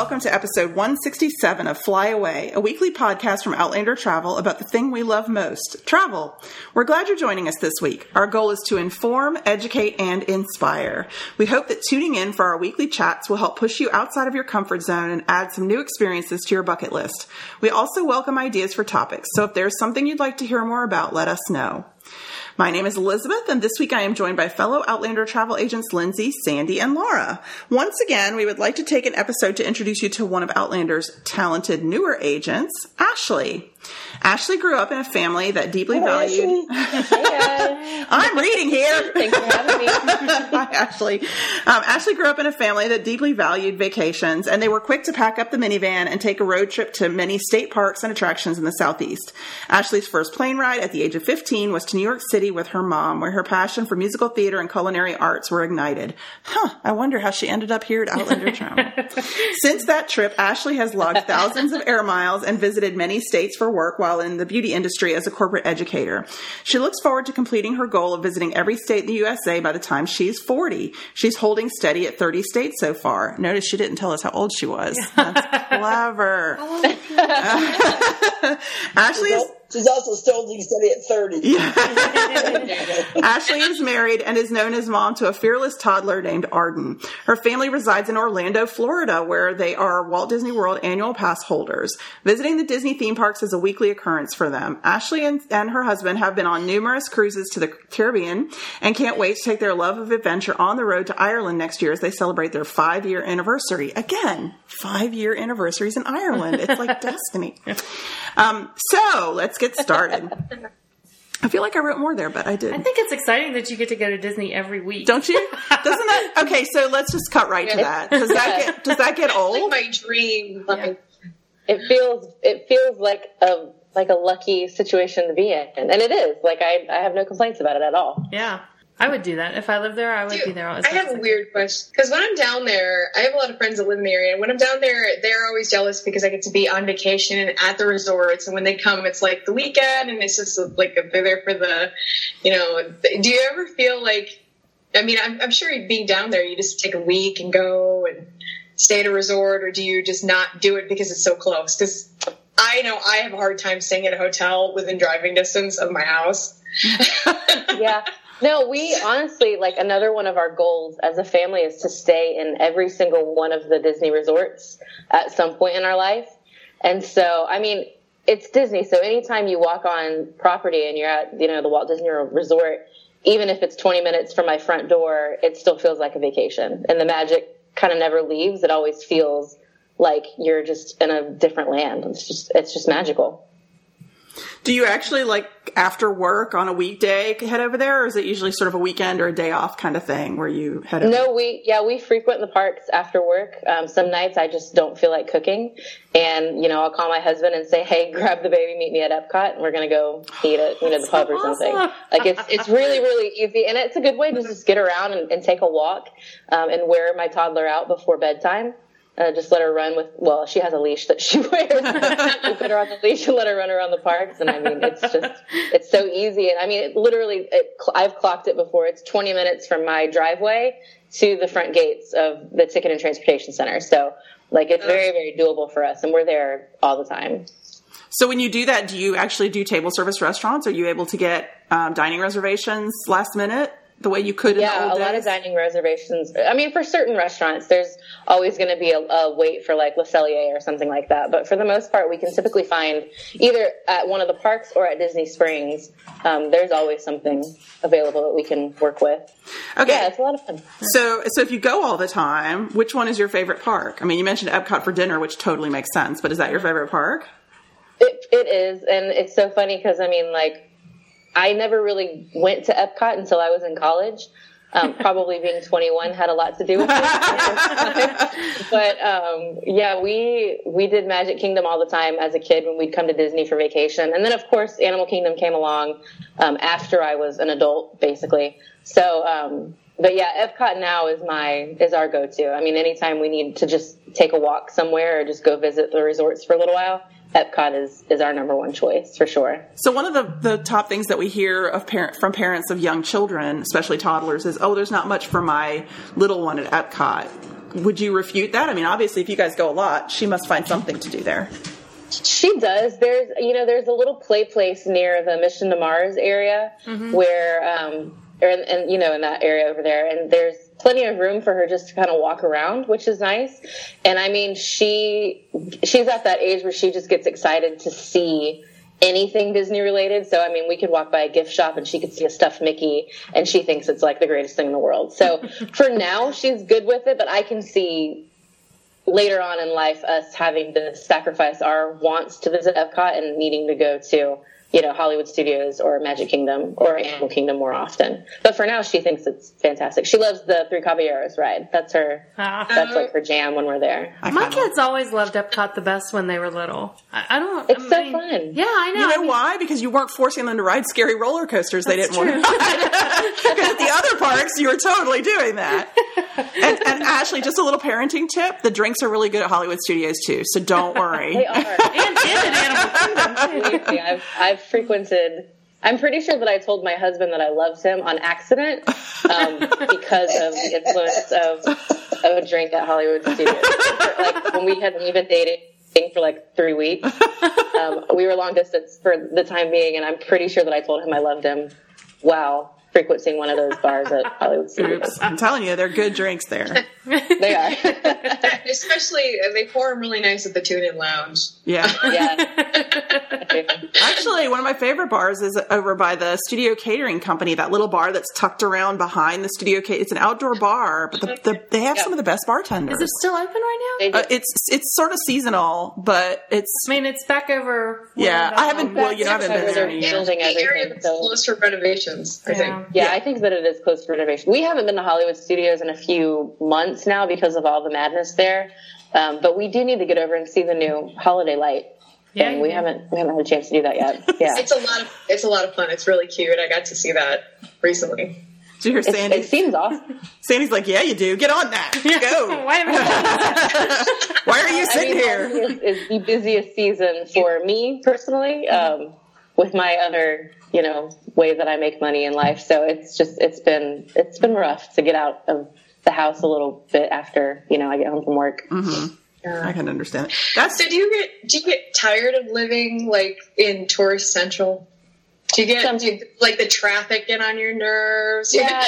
welcome to episode 167 of Fly Away, a weekly podcast from Outlander Travel about the thing we love most, travel. We're glad you're joining us this week. Our goal is to inform, educate, and inspire. We hope that tuning in for our weekly chats will help push you outside of your comfort zone and add some new experiences to your bucket list. We also welcome ideas for topics, so if there's something you'd like to hear more about, let us know. My name is Elizabeth, and this week I am joined by fellow Outlander travel agents Lindsay, Sandy, and Laura. Once again, we would like to take an episode to introduce you to one of Outlander's talented newer agents, Ashley. Ashley grew up in a family that deeply valued... Hey guys. I'm reading here. Thanks for having me. Hi, Ashley. Ashley grew up in a family that deeply valued vacations, and they were quick to pack up the minivan and take a road trip to many state parks and attractions in the Southeast. Ashley's first plane ride at the age of 15 was to New York City with her mom, where her passion for musical theater and culinary arts were ignited. I wonder how she ended up here at Outlander Travel. Since that trip, Ashley has logged thousands of air miles and visited many states for work while in the beauty industry as a corporate educator. She looks forward to completing her goal of visiting every state in the USA by the time she's 40. She's holding steady at 30 states so far. Notice she didn't tell us how old she was. That's clever. Ashley is... She's also still holding steady at 30. Yeah. Ashley is married and is known as mom to a fearless toddler named Arden. Her family resides in Orlando, Florida, where they are Walt Disney World annual pass holders. Visiting the Disney theme parks is a weekly occurrence for them. Ashley and her husband have been on numerous cruises to the Caribbean and can't wait to take their love of adventure on the road to Ireland next year as they celebrate their 5-year anniversary. Again, 5-year anniversaries in Ireland. It's like destiny. So let's get started. I feel like I wrote more there, but I did. I think it's exciting that you get to go to Disney every week. Don't you? Doesn't that? Okay, so let's just cut right to that. Does that get old? It's like my dream. Like, it feels like a lucky situation to be in, and it is. Like I have no complaints about it at all. Yeah. I would do that. If I lived there, I would be there. I have a weird question. Because when I'm down there, I have a lot of friends that live in the area. And when I'm down there, they're always jealous because I get to be on vacation and at the resorts. And when they come, it's like the weekend. And it's just like they're there for the, do you ever feel like, I mean, I'm sure being down there, you just take a week and go and stay at a resort. Or do you just not do it because it's so close? Because I know I have a hard time staying at a hotel within driving distance of my house. Yeah. No, we honestly, like, another one of our goals as a family is to stay in every single one of the Disney resorts at some point in our life. And so, I mean, it's Disney. So anytime you walk on property and you're at, the Walt Disney World Resort, even if it's 20 minutes from my front door, it still feels like a vacation. And the magic kind of never leaves. It always feels like you're just in a different land. It's just magical. Do you actually, like, after work on a weekday head over there, or is it usually sort of a weekend or a day off kind of thing where you head over? No, we frequent the parks after work. Some nights I just don't feel like cooking, and, I'll call my husband and say, hey, grab the baby, meet me at Epcot, and we're going to go eat at, the pub or something. Like, it's really, really easy, and it's a good way to just get around and take a walk, and wear my toddler out before bedtime. Just let her run she has a leash that she wears. We put her on the leash and let her run around the parks. And I mean, it's so easy. And I mean, I've clocked it before. It's 20 minutes from my driveway to the front gates of the Ticket and Transportation Center. So like, it's very, very doable for us. And we're there all the time. So when you do that, do you actually do table service restaurants? Are you able to get dining reservations last minute? The way you could in the old days? Yeah, a lot of dining reservations. I mean, for certain restaurants, there's always going to be a wait for like Le Cellier or something like that. But for the most part, we can typically find either at one of the parks or at Disney Springs. There's always something available that we can work with. Okay. Yeah, it's a lot of fun. So if you go all the time, which one is your favorite park? I mean, you mentioned Epcot for dinner, which totally makes sense. But is that your favorite park? It is. And it's so funny because, I mean, like, I never really went to Epcot until I was in college. Probably being 21 had a lot to do with it. But, yeah, we did Magic Kingdom all the time as a kid when we'd come to Disney for vacation. And then, of course, Animal Kingdom came along after I was an adult, basically. So, but yeah, Epcot now is our go-to. I mean, anytime we need to just take a walk somewhere or just go visit the resorts for a little while, Epcot is our number one choice for sure. So one of the top things that we hear from parents of young children, especially toddlers, is, oh, there's not much for my little one at Epcot. would you refute that? I mean, obviously, if you guys go a lot, she must find something to do there. She does. There's a little play place near the Mission to Mars area where, in that area over there, and there's plenty of room for her just to kind of walk around, which is nice. And I mean, she's at that age where she just gets excited to see anything Disney related. So, I mean, we could walk by a gift shop and she could see a stuffed Mickey and she thinks it's like the greatest thing in the world. So for now, she's good with it, but I can see later on in life us having to sacrifice our wants to visit Epcot and needing to go to, Hollywood Studios or Magic Kingdom or Animal Kingdom more often. But for now, she thinks it's fantastic. She loves the Three Caballeros ride. That's that's like her jam when we're there. My kids always loved Epcot the best when they were little. It's so fun. Yeah, I know. You know why? Because you weren't forcing them to ride scary roller coasters they didn't want to ride. Because at the other parks, you were totally doing that. And Ashley, just a little parenting tip. The drinks are really good at Hollywood Studios, too. So don't worry. They are. And in Animal Kingdom. I've frequented. I'm pretty sure that I told my husband that I loved him on accident because of the influence of a drink at Hollywood Studios. Like when we had been dating for like 3 weeks, we were long distance for the time being, and I'm pretty sure that I told him I loved him while frequenting one of those bars at Hollywood Studios. I'm telling you, they're good drinks there. They are. Especially, they pour them really nice at the Tune-In Lounge. Yeah. Yeah. Actually, one of my favorite bars is over by the Studio Catering Company, that little bar that's tucked around behind the Studio Catering. It's an outdoor bar, but they have some of the best bartenders. Is it still open right now? It's sort of seasonal, but it's... I mean, it's back over... Yeah, I haven't been there in a year. Building The area everything, that's so. close for renovations, I think. Yeah, I think that it is close to renovation. We haven't been to Hollywood Studios in a few months now because of all the madness there. But we do need to get over and see the new Holiday Light thing. We haven't had a chance to do that yet. Yeah. It's a lot of fun. It's really cute. I got to see that recently. Did you hear Sandy? It seems awesome. Sandy's like, yeah, you do. Get on that. Go. Why are you sitting here? It's the busiest season for me personally, with my other, way that I make money in life. So it's been rough to get out of the house a little bit after, I get home from work. Mm-hmm. I can understand that. So do you get tired of living like in Tourist Central? Do you like the traffic get on your nerves? Yeah.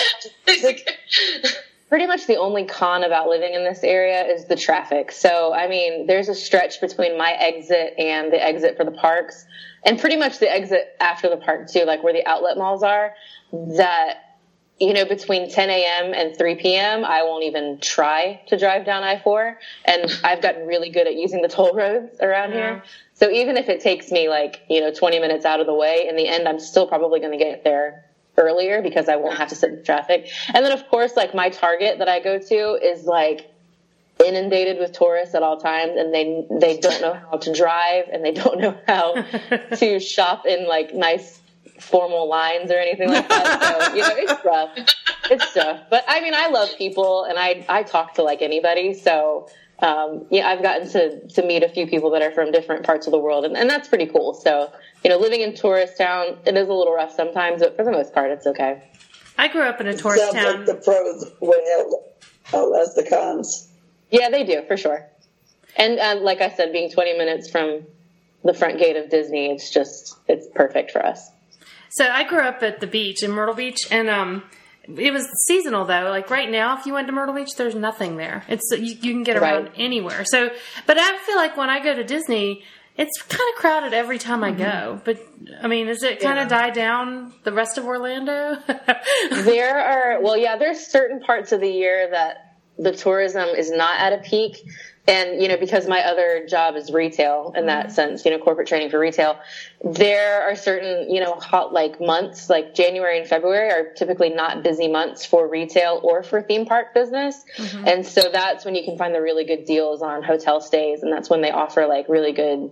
Pretty much the only con about living in this area is the traffic. So, I mean, there's a stretch between my exit and the exit for the parks, and pretty much the exit after the park too, like where the outlet malls are, that, between 10 a.m. and 3 p.m., I won't even try to drive down I-4. And I've gotten really good at using the toll roads around here. So even if it takes me 20 minutes out of the way, in the end, I'm still probably going to get there earlier because I won't have to sit in traffic. And then of course, my Target that I go to is inundated with tourists at all times, and they don't know how to drive, and they don't know how to shop in nice formal lines or anything like that. So, it's rough. It's tough. But I mean, I love people, and I talk to anybody. So, I've gotten to meet a few people that are from different parts of the world, and that's pretty cool. So, living in tourist town, it is a little rough sometimes, but for the most part, it's okay. I grew up in a tourist Sounds town. like the pros would outlast the cons. Yeah, they do, for sure. And like I said, being 20 minutes from the front gate of Disney, it's perfect for us. So I grew up at the beach in Myrtle Beach, and it was seasonal though. Like right now, if you went to Myrtle Beach, there's nothing there. It's you can get around anywhere. So, but I feel like when I go to Disney, it's kind of crowded every time I go. But I mean, does it kind of die down the rest of Orlando? There's certain parts of the year that the tourism is not at a peak. And, because my other job is retail in that sense, corporate training for retail, there are certain, hot months, like January and February are typically not busy months for retail or for theme park business. Mm-hmm. And so that's when you can find the really good deals on hotel stays. And that's when they offer really good,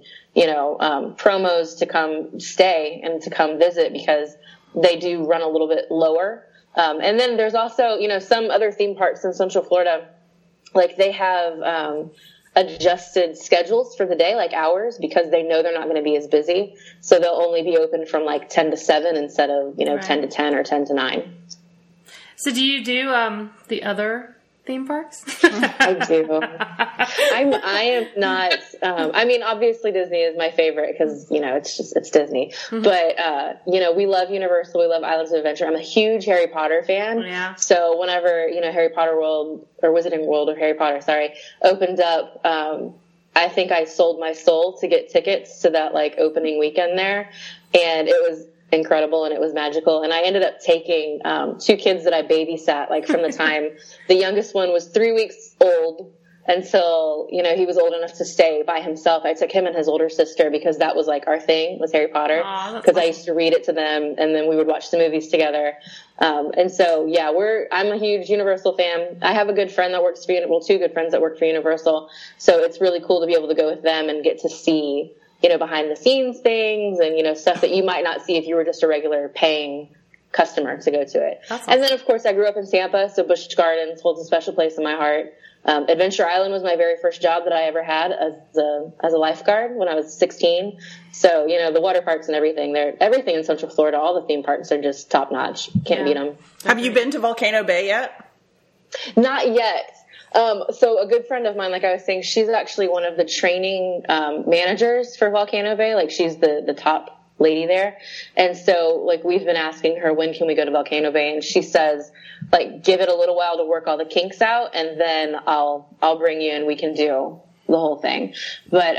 promos to come stay and to come visit, because they do run a little bit lower. And then there's also, some other theme parks in Central Florida, they have adjusted schedules for the day, hours, because they know they're not going to be as busy. So they'll only be open from 10 to 7 instead of, 10 to 10 or 10 to 9. So do you do the other theme parks? I do. I am not. I mean, obviously Disney is my favorite because it's Disney. Mm-hmm. But we love Universal. We love Islands of Adventure. I'm a huge Harry Potter fan. Yeah. So whenever Harry Potter World or Wizarding World of Harry Potter, opened up, I think I sold my soul to get tickets to that opening weekend there, and it was incredible and it was magical. And I ended up taking 2 kids that I babysat from the time the youngest one was 3 weeks old until he was old enough to stay by himself. I took him and his older sister because that was our thing was Harry Potter, because I used to read it to them and then we would watch the movies together. And so I'm a huge Universal fan. I have a good friend that works for 2 good friends that work for Universal, so it's really cool to be able to go with them and get to see behind the scenes things and, stuff that you might not see if you were just a regular paying customer to go to it. That's awesome. And then, of course, I grew up in Tampa, so Busch Gardens holds a special place in my heart. Adventure Island was my very first job that I ever had as a lifeguard when I was 16. So, the water parks and everything, everything in Central Florida, all the theme parks are just top notch. Can't beat them. Have you been to Volcano Bay yet? Not yet. So a good friend of mine, like I was saying, she's actually one of the training managers for Volcano Bay. She's the top lady there. And so we've been asking her, when can we go to Volcano Bay? And she says, give it a little while to work all the kinks out, and then I'll bring you and we can do the whole thing. But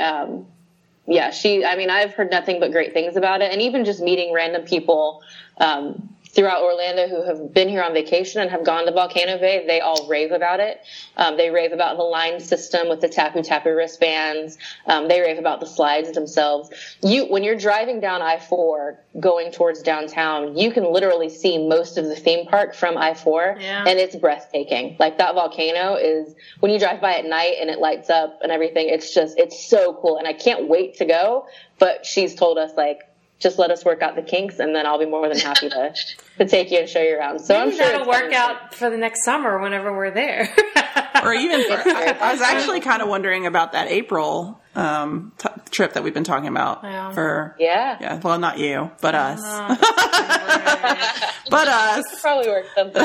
I've heard nothing but great things about it. And even just meeting random people throughout Orlando who have been here on vacation and have gone to Volcano Bay, they all rave about it. They rave about the line system with the Tapu Tapu wristbands. They rave about the slides themselves. When you're driving down I-4 going towards downtown, you can literally see most of the theme park from I-4, and it's breathtaking. That volcano is, when you drive by at night and it lights up and everything, it's so cool. And I can't wait to go, but she's told us just let us work out the kinks, and then I'll be more than happy to take you and show you around. So maybe I'm sure that'll work out for the next summer whenever we're there. Or even, I was actually kind of wondering about that April trip that we've been talking about. Yeah. Well, not you, but us. But us. Probably work something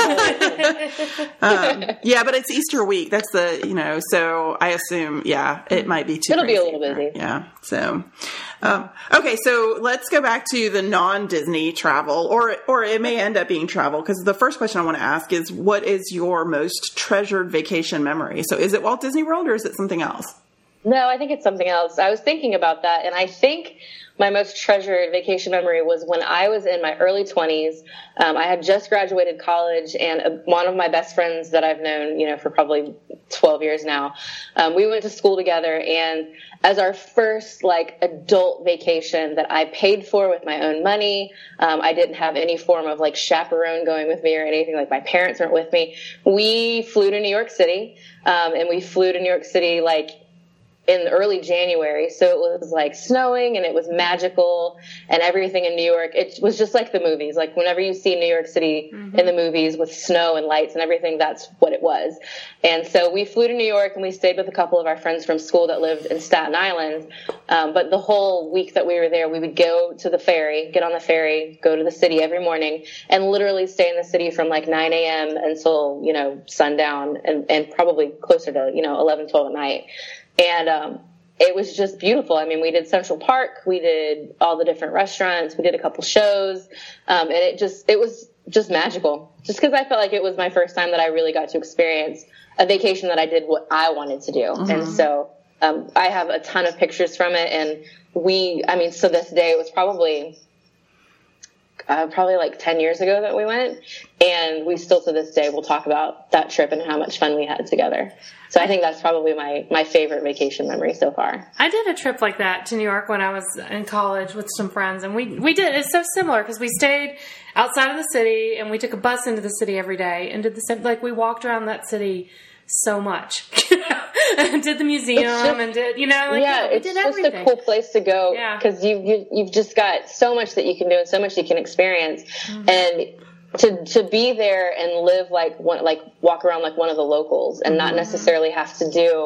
out. But it's Easter week. That's so I assume, it might be too. It'll be a little busy. Yeah. So, okay. So let's go back to the non-Disney travel, or it may end up being travel, because the first question I want to ask is, what is your most treasured vacation memory? So is it Walt Disney World or is it something else? No, I think it's something else. I was thinking about that, and I think my most treasured vacation memory was when I was in my early 20s. I had just graduated college, and one of my best friends that I've known, for probably 12 years now, we went to school together, and as our first adult vacation that I paid for with my own money, I didn't have any form of chaperone going with me or anything. My parents weren't with me. We flew to New York City, and we flew to New York City in early January. So it was snowing and it was magical and everything in New York. It was just like the movies. Whenever you see New York City in the movies with snow and lights and everything, that's what it was. And so we flew to New York and we stayed with a couple of our friends from school that lived in Staten Island. But the whole week that we were there, we would go to the ferry, get on the ferry, go to the city every morning, and literally stay in the city from 9 a.m. until, sundown and probably closer to, 11, 12 at night. And it was just beautiful. I mean, we did Central Park, we did all the different restaurants, we did a couple shows, and it was just magical. Just because I felt like it was my first time that I really got to experience a vacation that I did what I wanted to do. Mm-hmm. And so I have a ton of pictures from it, and so this day, it was probably 10 years ago that we went, and we still to this day will talk about that trip and how much fun we had together. So I think that's probably my favorite vacation memory so far. I did a trip like that to New York when I was in college with some friends, and we did. It's so similar because we stayed outside of the city and we took a bus into the city every day and did the same. We walked around that city so much. And did the museum and did we did everything. It's just a cool place to go because you've just got so much that you can do and so much you can experience. Mm-hmm. And to be there and live walk around like one of the locals and not necessarily have to do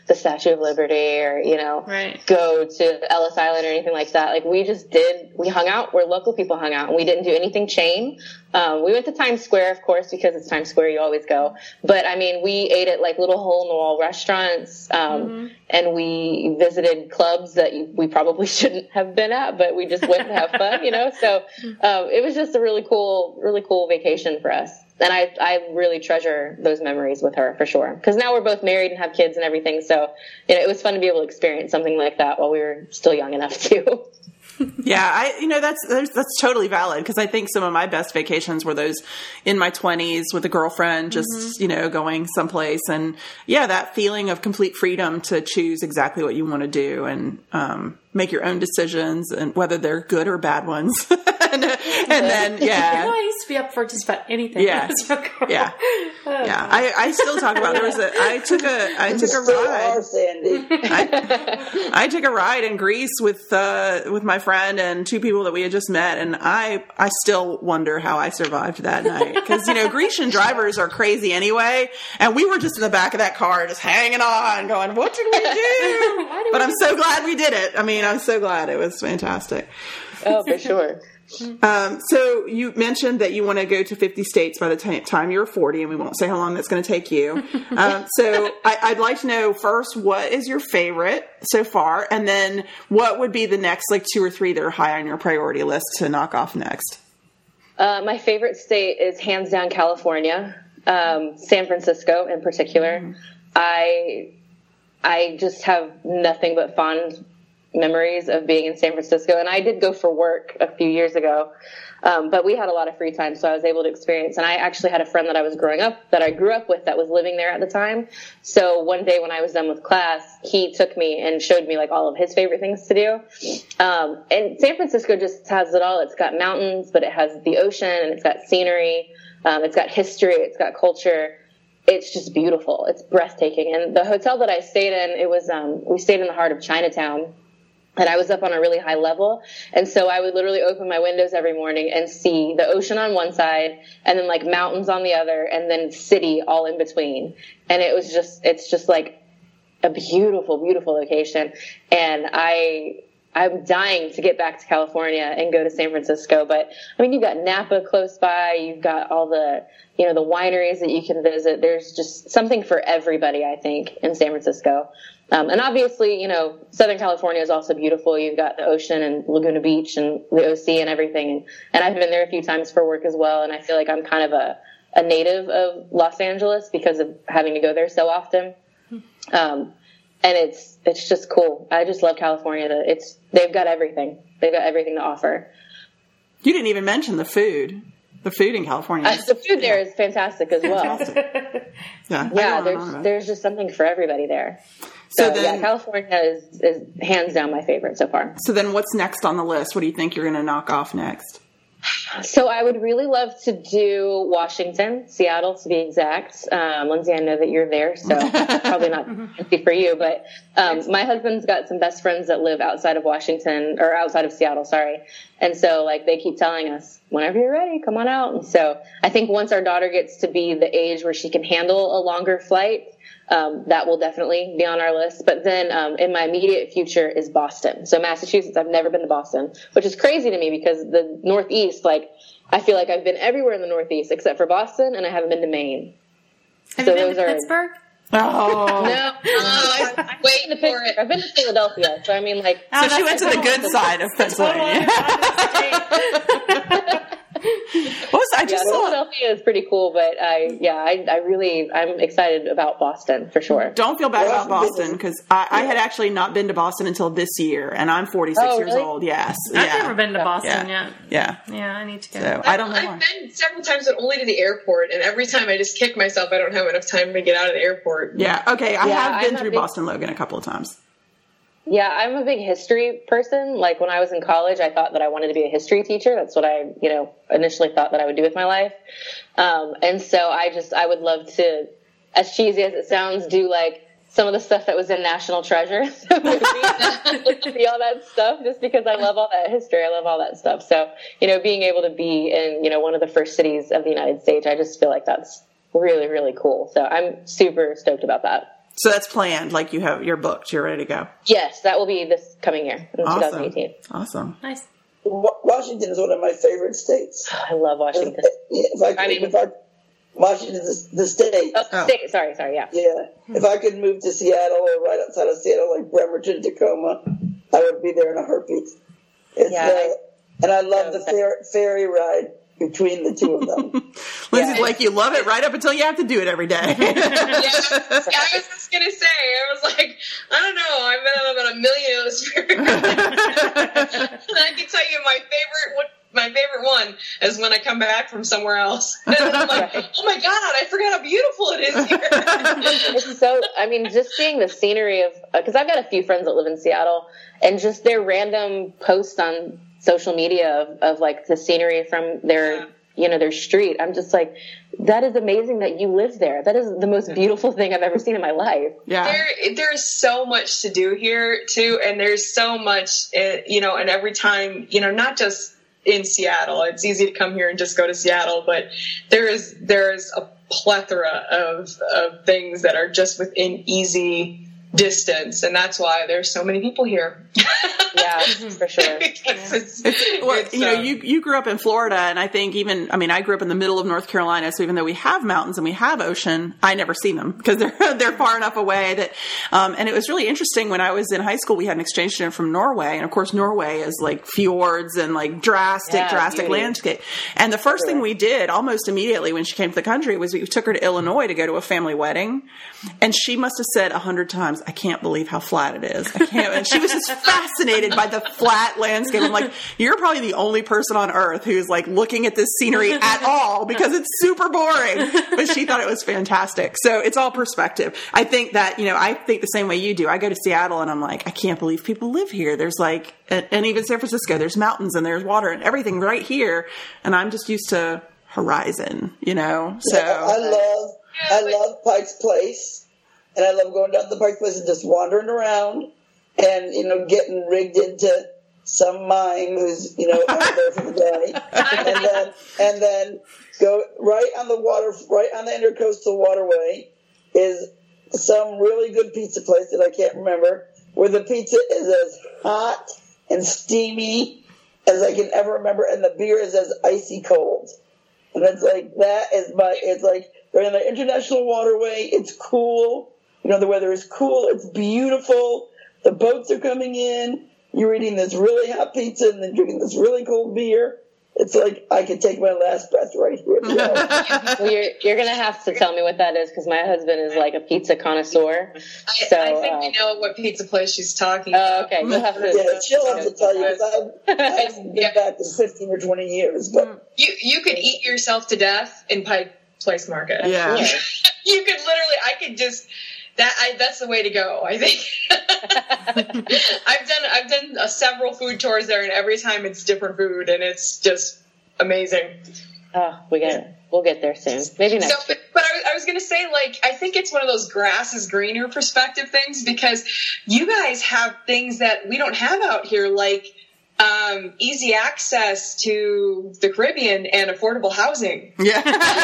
the Statue of Liberty or, go to Ellis Island or anything like that. Like we hung out where local people hung out, and we didn't do anything chain. We went to Times Square, of course, because it's Times Square, you always go. But I mean, we ate at like little hole in the wall restaurants, and we visited clubs that we probably shouldn't have been at, but we just went to have fun, So, it was just a really cool vacation for us. And I really treasure those memories with her for sure. Because now we're both married and have kids and everything. So, it was fun to be able to experience something like that while we were still young enough to. Yeah, that's totally valid, because I think some of my best vacations were those in my 20s with a girlfriend, just, going someplace. And yeah, that feeling of complete freedom to choose exactly what you want to do and make your own decisions, and whether they're good or bad ones. and then, yeah. I used to be up for just about anything. Yeah. Yeah. Yeah. I still talk about, I took a ride. I took a ride in Greece with my friend and two people that we had just met. And I still wonder how I survived that night. Cause Grecian drivers are crazy anyway. And we were just in the back of that car, just hanging on going, what did we do? But I'm so glad we did it. I mean, I'm so glad. It was fantastic. Oh, for sure. So you mentioned that you want to go to 50 states by the time you're 40, and we won't say how long that's going to take you. So I'd like to know first, what is your favorite so far? And then what would be the next, like 2 or 3 that are high on your priority list to knock off next? My favorite state is hands down California, San Francisco in particular. I just have nothing but fond memories of being in San Francisco. And I did go for work a few years ago. But we had a lot of free time, so I was able to experience. And I actually had a friend that I grew up with that was living there at the time. So one day when I was done with class, he took me and showed me like all of his favorite things to do. And San Francisco just has it all. It's got mountains, but it has the ocean, and it's got scenery. It's got history. It's got culture. It's just beautiful. It's breathtaking. And the hotel that I stayed in, we stayed in the heart of Chinatown. And I was up on a really high level. And so I would literally open my windows every morning and see the ocean on one side, and then like mountains on the other, and then city all in between. And it's just like a beautiful, beautiful location. And I'm dying to get back to California and go to San Francisco. But I mean, you've got Napa close by. You've got all the, the wineries that you can visit. There's just something for everybody, I think, in San Francisco. And obviously, Southern California is also beautiful. You've got the ocean and Laguna Beach and the OC and everything. And I've been there a few times for work as well. And I feel like I'm kind of a native of Los Angeles because of having to go there so often. And it's just cool. I just love California. They've got everything. They've got everything to offer. You didn't even mention the food. The food in California. The food there is fantastic as well. Fantastic. Yeah, there's just something for everybody there. So then, California is hands down my favorite so far. So then what's next on the list? What do you think you're going to knock off next? So I would really love to do Washington, Seattle to be exact. Lindsay, I know that you're there, so probably not easy for you. But my husband's got some best friends that live outside of Washington, or outside of Seattle, sorry. And so like they keep telling us, whenever you're ready, come on out. And so I think once our daughter gets to be the age where she can handle a longer flight, that will definitely be on our list. But then in my immediate future is Boston. So Massachusetts, I've never been to Boston, which is crazy to me because the Northeast, like I feel like I've been everywhere in the Northeast except for Boston, and I haven't been to Maine. Have you been to Pittsburgh? Oh. No. I'm waiting for it. I've been to Philadelphia. So I mean like. So she went to the good side of Pennsylvania. Philadelphia is pretty cool, but I'm excited about Boston for sure. Don't feel bad about Boston because I had actually not been to Boston until this year, and I'm 46 years old. Yes, I've never been to Boston yet. Yeah, I need to go. So, I don't know. I've been several times, but only to the airport, and every time I just kick myself. I don't have enough time to get out of the airport. Yeah, okay. I have been through Boston Logan a couple of times. Yeah, I'm a big history person. Like when I was in college, I thought that I wanted to be a history teacher. That's what I, initially thought that I would do with my life. And so I would love to, as cheesy as it sounds, do like some of the stuff that was in National Treasure, see all that stuff, just because I love all that history. I love all that stuff. So, being able to be in, one of the first cities of the United States, I just feel like that's really, really cool. So I'm super stoked about that. So that's planned. Like you're booked. You're ready to go. Yes, that will be this coming year in 2018. Awesome. Nice. Washington is one of my favorite states. I love Washington. Washington is the state. State. Sorry, yeah. Yeah. If I could move to Seattle or right outside of Seattle, like Bremerton, Tacoma, I would be there in a heartbeat. And I love the ferry ride between the two of them. Lindsay's like, you love it right up until you have to do it every day. I was just going to say, I was like, I don't know, I've been on about a million of those ferry rides. And I can tell you my favorite one is when I come back from somewhere else. And I'm like, oh my God, I forgot how beautiful it is here. It's so, just seeing the scenery of, because I've got a few friends that live in Seattle, and just their random posts on social media of like the scenery from their street. I'm just like, that is amazing that you live there. That is the most beautiful thing I've ever seen in my life. Yeah. There's so much to do here too. And there's so much, and every time, not just in Seattle, it's easy to come here and just go to Seattle, but there's a plethora of things that are just within easy distance, and that's why there's so many people here. Yeah, for sure. You grew up in Florida, and I think I grew up in the middle of North Carolina, so even though we have mountains and we have ocean, I never see them because they're far enough away that, and it was really interesting when I was in high school, we had an exchange student from Norway, and of course Norway is like fjords and like drastic beauty. Landscape. And the first thing we did almost immediately when she came to the country was we took her to Illinois to go to a family wedding, and she must have said 100 times, I can't believe how flat it is. I can't. And she was just fascinated by the flat landscape. I'm like, you're probably the only person on earth who's like looking at this scenery at all because it's super boring. But she thought it was fantastic. So it's all perspective. I think that, I think the same way you do. I go to Seattle and I'm like, I can't believe people live here. There's like, and even San Francisco, there's mountains and there's water and everything right here. And I'm just used to horizon, So I love Pike's Place. And I love going down to the Pike's Place and just wandering around and, getting rigged into some mime who's, out there for the day. And then go right on the intercoastal waterway is some really good pizza place that I can't remember, where the pizza is as hot and steamy as I can ever remember, and the beer is as icy cold. And it's like, it's like they're in the international waterway. It's cool. The weather is cool. It's beautiful. The boats are coming in. You're eating this really hot pizza and then drinking this really cold beer. It's like I could take my last breath right here. Well, you're going to have to tell me what that is because my husband is like a pizza connoisseur. So, I think we know what pizza place she's talking about. Okay. You'll have to, she'll have to tell you because I haven't been back in 15 or 20 years. But you could eat yourself to death in Pike Place Market. Yeah. You could literally, that's the way to go, I think. I've done several food tours there, and every time it's different food, and it's just amazing. Oh, we'll get there soon. Maybe next year. But I was going to say, I think it's one of those grass is greener perspective things because you guys have things that we don't have out here, like easy access to the Caribbean and affordable housing. Yeah.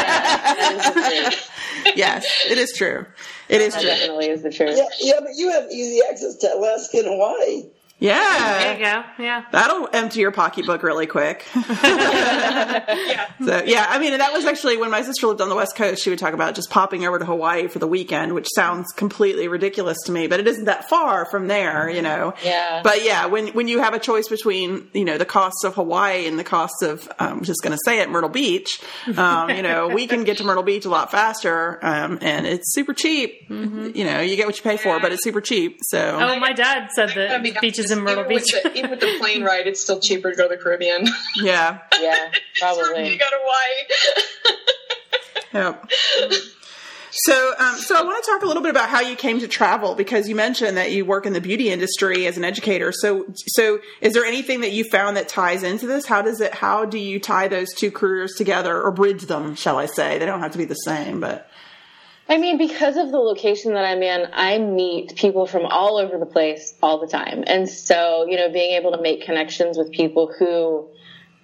Yes, it is true. It is true. Definitely is the truth. Yeah, but you have easy access to Alaska and Hawaii. Yeah. There you go. Yeah. That'll empty your pocketbook really quick. So, yeah, I mean, that was actually when my sister lived on the West Coast, she would talk about just popping over to Hawaii for the weekend, which sounds completely ridiculous to me, but it isn't that far from there, Yeah. But yeah, when you have a choice between, the costs of Hawaii and the costs of, I'm just going to say it, Myrtle Beach, we can get to Myrtle Beach a lot faster, and it's super cheap. Mm-hmm. You get what you pay for, but it's super cheap. So. Oh, my dad said that beaches in Myrtle Beach. Even with the plane ride, it's still cheaper to go to the Caribbean. Yeah. Yeah, probably. You go to Hawaii. Yep. So I want to talk a little bit about how you came to travel, because you mentioned that you work in the beauty industry as an educator. So is there anything that you found that ties into this? How do you tie those two careers together, or bridge them, shall I say? They don't have to be the same, but. I mean, because of the location that I'm in, I meet people from all over the place all the time. And so, being able to make connections with people who,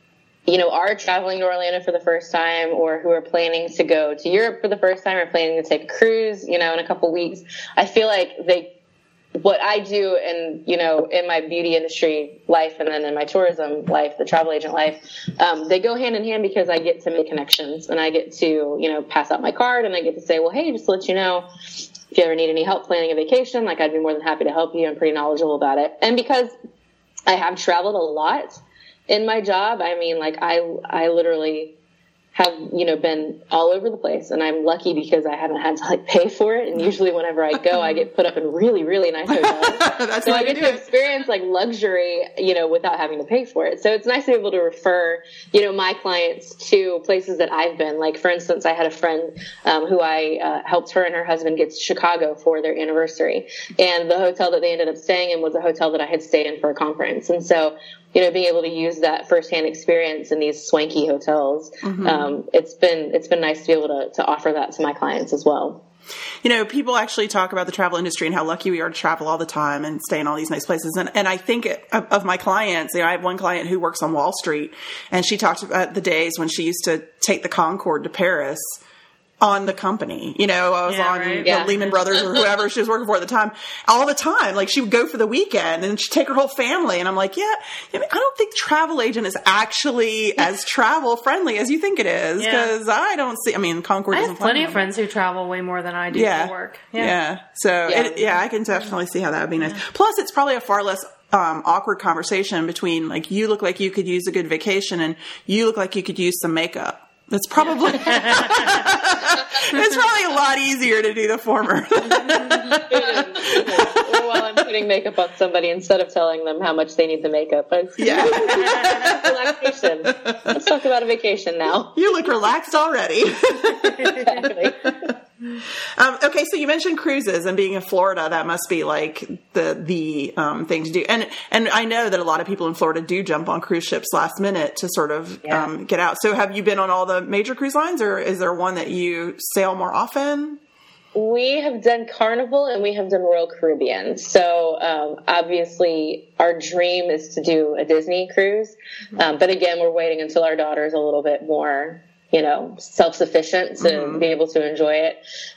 are traveling to Orlando for the first time, or who are planning to go to Europe for the first time, or planning to take a cruise, in a couple weeks. I feel like what I do and, in my beauty industry life and then in my tourism life, the travel agent life, they go hand in hand because I get to make connections and I get to, pass out my card and I get to say, well, hey, just to let you know, if you ever need any help planning a vacation, like I'd be more than happy to help you. I'm pretty knowledgeable about it. And because I have traveled a lot in my job, I mean, like I literally have, been all over the place, and I'm lucky because I haven't had to pay for it. And usually whenever I go, I get put up in really, really nice hotels. So I get to experience luxury, without having to pay for it. So it's nice to be able to refer, my clients to places that I've been. Like, for instance, I had a friend, who I, helped her and her husband get to Chicago for their anniversary. And the hotel that they ended up staying in was a hotel that I had stayed in for a conference. And so, being able to use that firsthand experience in these swanky hotels, it's been nice to be able to offer that to my clients as well. People actually talk about the travel industry and how lucky we are to travel all the time and stay in all these nice places. And I think of my clients, I have one client who works on Wall Street, and she talked about the days when she used to take the Concorde to Paris on the company. I was on the Lehman Brothers or whoever she was working for at the time, all the time. Like, she would go for the weekend and she'd take her whole family. And I'm like, I don't think travel agent is actually as travel friendly as you think it is. Because I don't see, Concorde I doesn't have plenty of friends who travel way more than I do for work. So I can definitely see how that would be nice. Plus, it's probably a far less awkward conversation between, you look like you could use a good vacation and you look like you could use some makeup. It's probably it's probably a lot easier to do the former. Or while I'm putting makeup on somebody instead of telling them how much they need the makeup. Relaxation. Let's talk about a vacation now. You look relaxed already. Exactly. Okay, so you mentioned cruises and being in Florida. That must be the thing to do. And I know that a lot of people in Florida do jump on cruise ships last minute to sort of get out. So have you been on all the major cruise lines, or is there one that you sail more often? We have done Carnival and we have done Royal Caribbean. So obviously our dream is to do a Disney cruise. But again, we're waiting until our daughter is a little bit more self-sufficient to be able to enjoy it.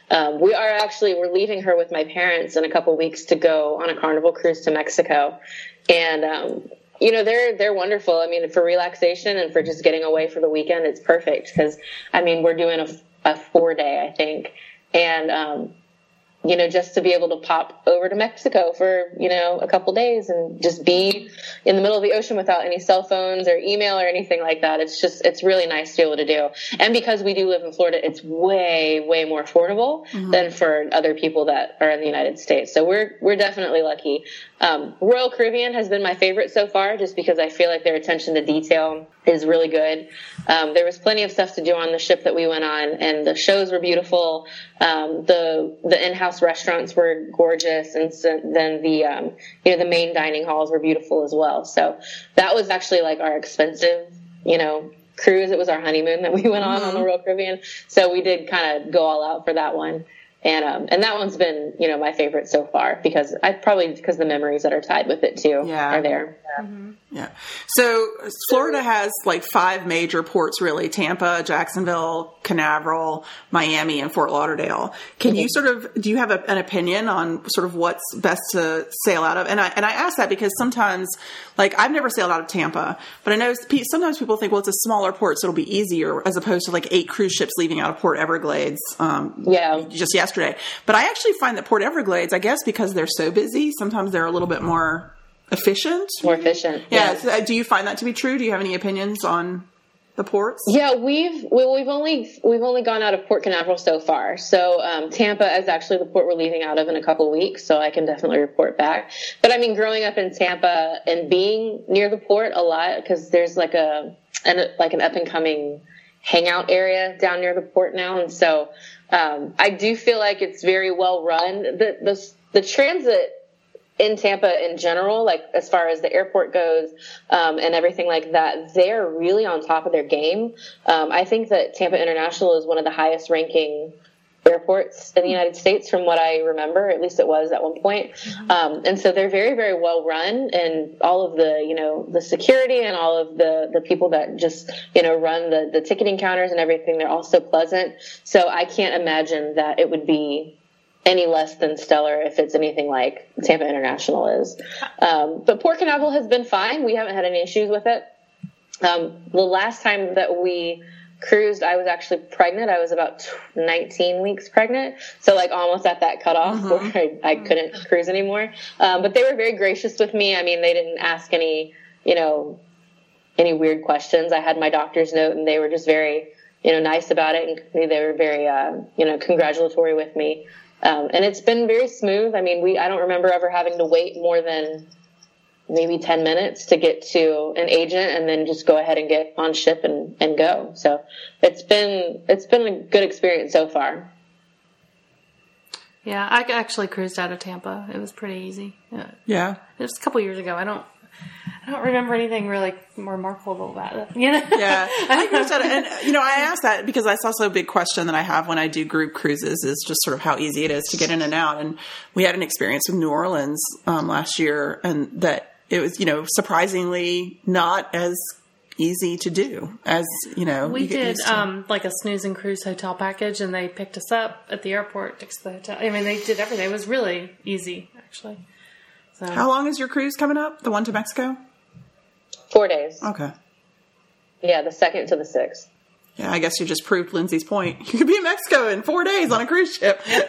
We're leaving her with my parents in a couple weeks to go on a Carnival cruise to Mexico. And, they're wonderful. For relaxation and for just getting away for the weekend, it's perfect. Cause we're doing a 4-day, I think. And, just to be able to pop over to Mexico for, a couple days and just be in the middle of the ocean without any cell phones or email or anything like that. It's really nice to be able to do. And because we do live in Florida, it's way, way more affordable than for other people that are in the United States. So we're definitely lucky. Royal Caribbean has been my favorite so far, just because I feel like their attention to detail is really good. There was plenty of stuff to do on the ship that we went on, and the shows were beautiful. The in-house restaurants were gorgeous, and then the main dining halls were beautiful as well. So that was actually our expensive, cruise. It was our honeymoon that we went on the Royal Caribbean. So we did kind of go all out for that one. And that one's been, my favorite so far because the memories that are tied with it too are there. Yeah. So Florida has 5 major ports, really: Tampa, Jacksonville, Canaveral, Miami, and Fort Lauderdale. Can you do you have an opinion on sort of what's best to sail out of? And I ask that because sometimes, I've never sailed out of Tampa, but I know sometimes people think, well, it's a smaller port, so it'll be easier, as opposed to 8 cruise ships leaving out of Port Everglades just yesterday. But I actually find that Port Everglades, I guess because they're so busy, sometimes they're a little bit more efficient. More efficient. Yeah. So, do you find that to be true? Do you have any opinions on the ports? Yeah, we've only gone out of Port Canaveral so far. So Tampa is actually the port we're leaving out of in a couple weeks, so I can definitely report back. But growing up in Tampa and being near the port a lot, because there's an up and coming hangout area down near the port now, and so I do feel like it's very well run. The transit in Tampa in general, as far as the airport goes, and everything like that, they're really on top of their game. I think that Tampa International is one of the highest ranking airports in the United States, from what I remember. At least it was at one point. And so they're very, very well run, and all of the, you know, the security and all of the people that just, you know, run the ticketing counters and everything, they're all so pleasant. So I can't imagine that it would be any less than stellar if it's anything like Tampa International is. But Port Canaveral has been fine. We haven't had any issues with it. The last time that we cruised, I was actually pregnant. I was about 19 weeks pregnant. So like almost at that cutoff where I couldn't cruise anymore. But they were very gracious with me. I mean, they didn't ask any, you know, any weird questions. I had my doctor's note, and they were just very, you know, nice about it. And they were very, you know, congratulatory with me. And it's been very smooth. I mean, I don't remember ever having to wait more than maybe 10 minutes to get to an agent and then just go ahead and get on ship and go. So it's been a good experience so far. Yeah, I actually cruised out of Tampa. It was pretty easy. Yeah. It was a couple years ago. I don't remember anything really remarkable about it. You know? Yeah. I cruised out, and you know, I asked that because that's also a big question that I have when I do group cruises, is just sort of how easy it is to get in and out. And we had an experience with New Orleans last year, and that it was, you know, surprisingly not as easy to do as, you know, we did like a snooze and cruise hotel package, and they picked us up at the airport, took us to the hotel. I mean, they did everything. It was really easy, actually. So. How long is your cruise coming up? The one to Mexico? 4 days. Okay. Yeah, the 2nd to the 6th. Yeah, I guess you just proved Lindsay's point. You could be in Mexico in 4 days on a cruise ship. Because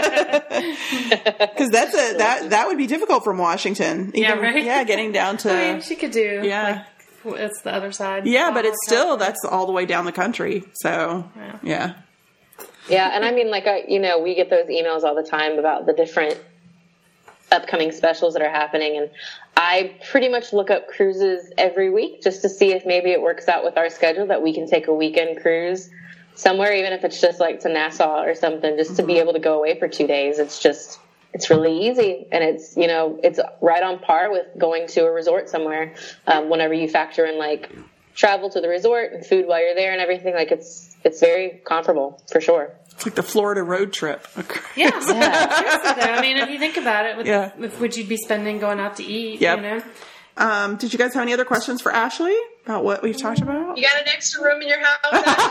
that would be difficult from Washington. Yeah, right? Yeah, getting down to... I mean, she could do... Yeah. Like, it's the other side. Yeah, but it's still... That's all the way down the country. So, yeah. Yeah, and I mean, like, you know, we get those emails all the time about the different upcoming specials that are happening, and I pretty much look up cruises every week just to see if maybe it works out with our schedule that we can take a weekend cruise somewhere, even if it's just like to Nassau or something, just to be able to go away for 2 days. It's really easy, and it's, you know, it's right on par with going to a resort somewhere. Whenever you factor in like travel to the resort and food while you're there and everything, like it's very comparable for sure. It's like the Florida road trip. Yeah. Seriously, though. I mean, if you think about it, with what you'd be spending going out to eat, you know? Did you guys have any other questions for Ashley about what we've talked about? You got an extra room in your house?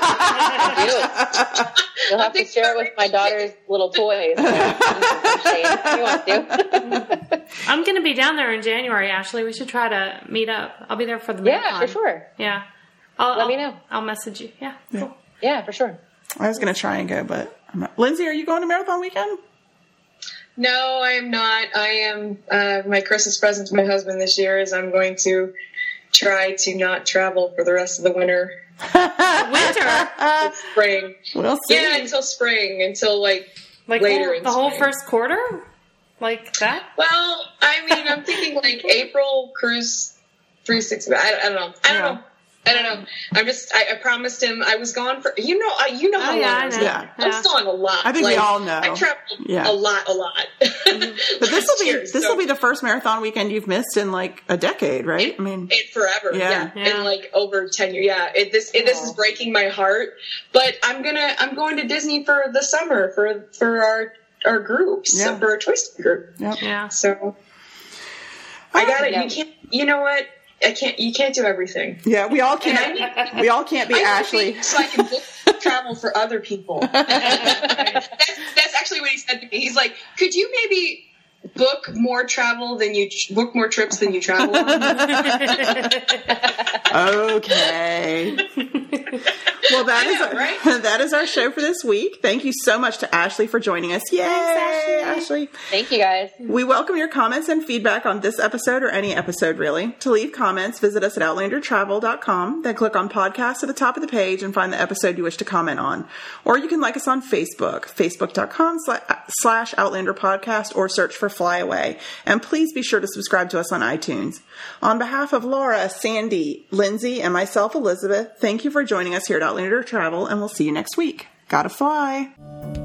You'll have to share it with my daughter's little toys. You want to? I'm going to be down there in January, Ashley. We should try to meet up. I'll be there for the marathon. Yeah, for sure. Yeah. Let me know. I'll message you. Yeah, cool. Yeah, for sure. I was going to try and go, but I'm not. Lindsay, are you going to Marathon Weekend? No, I am not. I am. My Christmas present to my husband this year is I'm going to try to not travel for the rest of the winter. Winter? Spring. We'll see. Yeah, until spring, until like later in the spring. whole first quarter? Like that? Well, I mean, I'm thinking like April cruise 360. I don't know. I don't know. I promised him I was gone for, you know how long I was gone. I'm gone a lot. I think we all know. I traveled a lot. But this will be the first marathon weekend you've missed in like a decade, right? I mean, forever. Yeah. In like over 10 years. Yeah. This is breaking my heart, but I'm going to Disney for the summer for our groups, for our Toy Story group. Yep. Yeah. So I got it. You can't, you know what? You can't do everything. Yeah, we all can't. We all can't be Ashley. So I can book travel for other people. That's actually what he said to me. He's like, "Could you maybe book more travel than you book more trips than you travel on?" Okay. Well, that is our show for this week. Thank you so much to Ashley for joining us. Yay, Thanks, Ashley. Thank you, guys. We welcome your comments and feedback on this episode or any episode, really. To leave comments, visit us at outlandertravel.com. Then click on podcast at the top of the page and find the episode you wish to comment on. Or you can like us on Facebook, facebook.com/outlanderpodcast, or search for Flyaway. And please be sure to subscribe to us on iTunes. On behalf of Laura, Sandy, Lindsay, and myself, Elizabeth, thank you for joining us here at Outlander Travel, and we'll see you next week. Gotta fly.